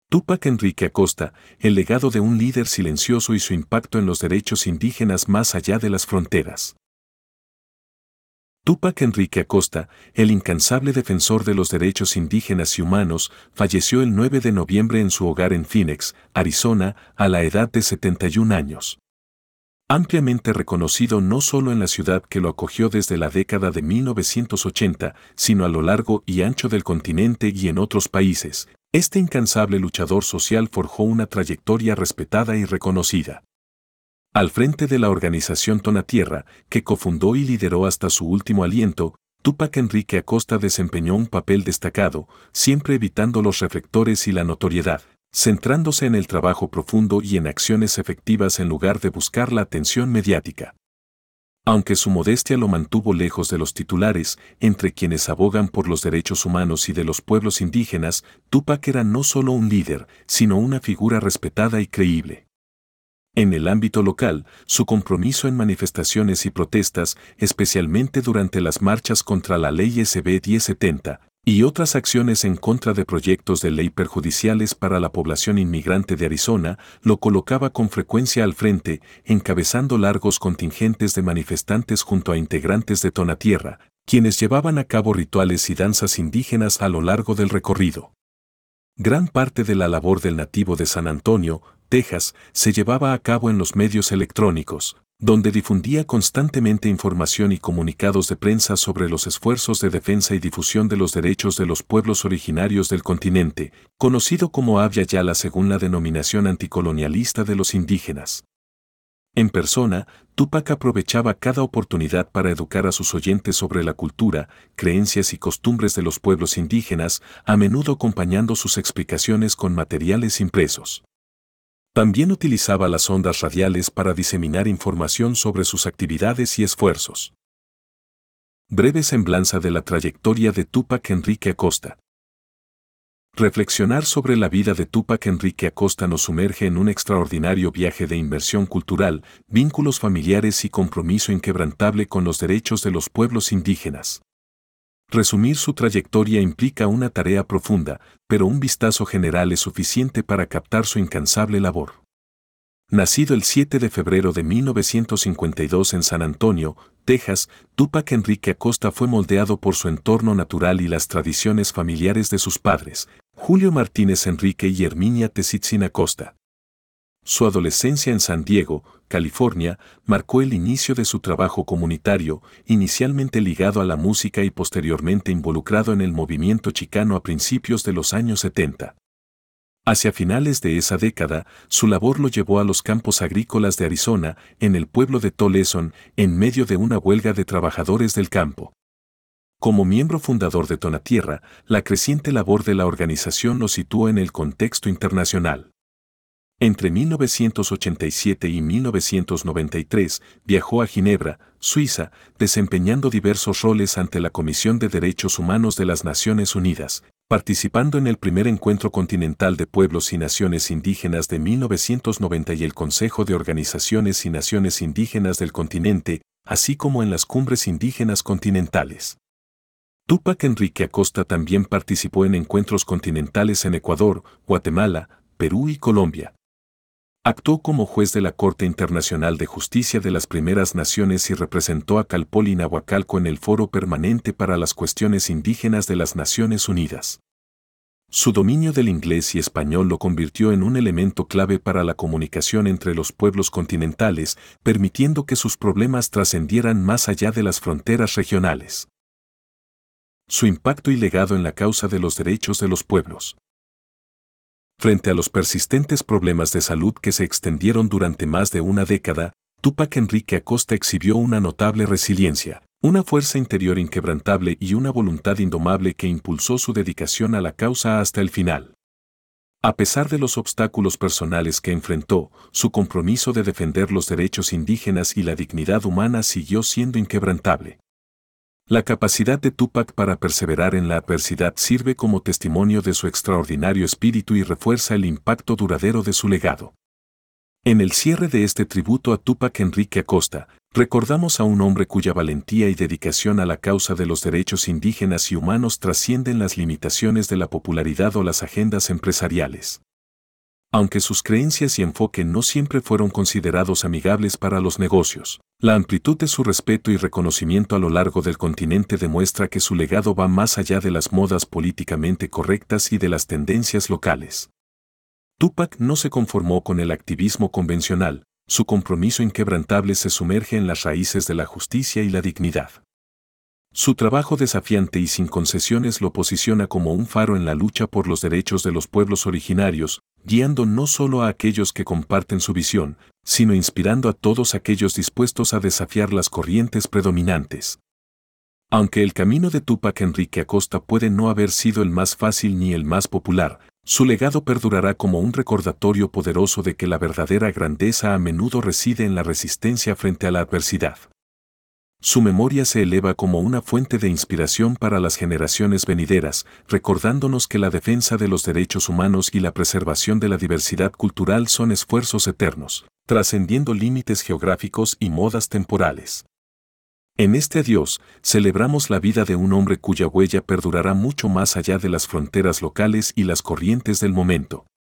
Túpac Enrique Acosta, el legado de un líder silencioso y su impacto en los derechos indígenas más allá de las fronteras. Túpac Enrique Acosta, el incansable defensor de los derechos indígenas y humanos, falleció el 9 de noviembre en su hogar en Phoenix, Arizona, a la edad de 71 años. Ampliamente reconocido no solo en la ciudad que lo acogió desde la década de 1980, sino a lo largo y ancho del continente y en otros países, este incansable luchador social forjó una trayectoria respetada y reconocida. Al frente de la organización Tonatierra, que cofundó y lideró hasta su último aliento, Túpac Enrique Acosta desempeñó un papel destacado, siempre evitando los reflectores y la notoriedad, centrándose en el trabajo profundo y en acciones efectivas en lugar de buscar la atención mediática. Aunque su modestia lo mantuvo lejos de los titulares, entre quienes abogan por los derechos humanos y de los pueblos indígenas, Túpac era no solo un líder, sino una figura respetada y creíble. En el ámbito local, su compromiso en manifestaciones y protestas, especialmente durante las marchas contra la ley SB 1070, y otras acciones en contra de proyectos de ley perjudiciales para la población inmigrante de Arizona, lo colocaba con frecuencia al frente, encabezando largos contingentes de manifestantes junto a integrantes de Tonatierra, quienes llevaban a cabo rituales y danzas indígenas a lo largo del recorrido. Gran parte de la labor del nativo de San Antonio, Texas, se llevaba a cabo en los medios electrónicos, donde difundía constantemente información y comunicados de prensa sobre los esfuerzos de defensa y difusión de los derechos de los pueblos originarios del continente, conocido como Abya Yala según la denominación anticolonialista de los indígenas. En persona, Túpac aprovechaba cada oportunidad para educar a sus oyentes sobre la cultura, creencias y costumbres de los pueblos indígenas, a menudo acompañando sus explicaciones con materiales impresos. También utilizaba las ondas radiales para diseminar información sobre sus actividades y esfuerzos. Breve semblanza de la trayectoria de Túpac Enrique Acosta. Reflexionar sobre la vida de Túpac Enrique Acosta nos sumerge en un extraordinario viaje de inmersión cultural, vínculos familiares y compromiso inquebrantable con los derechos de los pueblos indígenas. Resumir su trayectoria implica una tarea profunda, pero un vistazo general es suficiente para captar su incansable labor. Nacido el 7 de febrero de 1952 en San Antonio, Texas, Túpac Enrique Acosta fue moldeado por su entorno natural y las tradiciones familiares de sus padres, Julio Martínez Enrique y Herminia Tzitzin Acosta. Su adolescencia en San Diego, California, marcó el inicio de su trabajo comunitario, inicialmente ligado a la música y posteriormente involucrado en el movimiento chicano a principios de los años 70. Hacia finales de esa década, su labor lo llevó a los campos agrícolas de Arizona, en el pueblo de Toleson, en medio de una huelga de trabajadores del campo. Como miembro fundador de Tonatierra, la creciente labor de la organización lo situó en el contexto internacional. Entre 1987 y 1993 viajó a Ginebra, Suiza, desempeñando diversos roles ante la Comisión de Derechos Humanos de las Naciones Unidas, participando en el primer Encuentro Continental de Pueblos y Naciones Indígenas de 1990 y el Consejo de Organizaciones y Naciones Indígenas del continente, así como en las cumbres indígenas continentales. Túpac Enrique Acosta también participó en encuentros continentales en Ecuador, Guatemala, Perú y Colombia. Actuó como juez de la Corte Internacional de Justicia de las Primeras Naciones y representó a Calpol y Nahuacalco en el Foro Permanente para las Cuestiones Indígenas de las Naciones Unidas. Su dominio del inglés y español lo convirtió en un elemento clave para la comunicación entre los pueblos continentales, permitiendo que sus problemas trascendieran más allá de las fronteras regionales. Su impacto y legado en la causa de los derechos de los pueblos. Frente a los persistentes problemas de salud que se extendieron durante más de una década, Túpac Enrique Acosta exhibió una notable resiliencia, una fuerza interior inquebrantable y una voluntad indomable que impulsó su dedicación a la causa hasta el final. A pesar de los obstáculos personales que enfrentó, su compromiso de defender los derechos indígenas y la dignidad humana siguió siendo inquebrantable. La capacidad de Túpac para perseverar en la adversidad sirve como testimonio de su extraordinario espíritu y refuerza el impacto duradero de su legado. En el cierre de este tributo a Túpac Enrique Acosta, recordamos a un hombre cuya valentía y dedicación a la causa de los derechos indígenas y humanos trascienden las limitaciones de la popularidad o las agendas empresariales. Aunque sus creencias y enfoque no siempre fueron considerados amigables para los negocios, la amplitud de su respeto y reconocimiento a lo largo del continente demuestra que su legado va más allá de las modas políticamente correctas y de las tendencias locales. Tupac no se conformó con el activismo convencional, su compromiso inquebrantable se sumerge en las raíces de la justicia y la dignidad. Su trabajo desafiante y sin concesiones lo posiciona como un faro en la lucha por los derechos de los pueblos originarios, guiando no solo a aquellos que comparten su visión, sino inspirando a todos aquellos dispuestos a desafiar las corrientes predominantes. Aunque el camino de Tupac Enrique Acosta puede no haber sido el más fácil ni el más popular, su legado perdurará como un recordatorio poderoso de que la verdadera grandeza a menudo reside en la resistencia frente a la adversidad. Su memoria se eleva como una fuente de inspiración para las generaciones venideras, recordándonos que la defensa de los derechos humanos y la preservación de la diversidad cultural son esfuerzos eternos, trascendiendo límites geográficos y modas temporales. En este adiós, celebramos la vida de un hombre cuya huella perdurará mucho más allá de las fronteras locales y las corrientes del momento.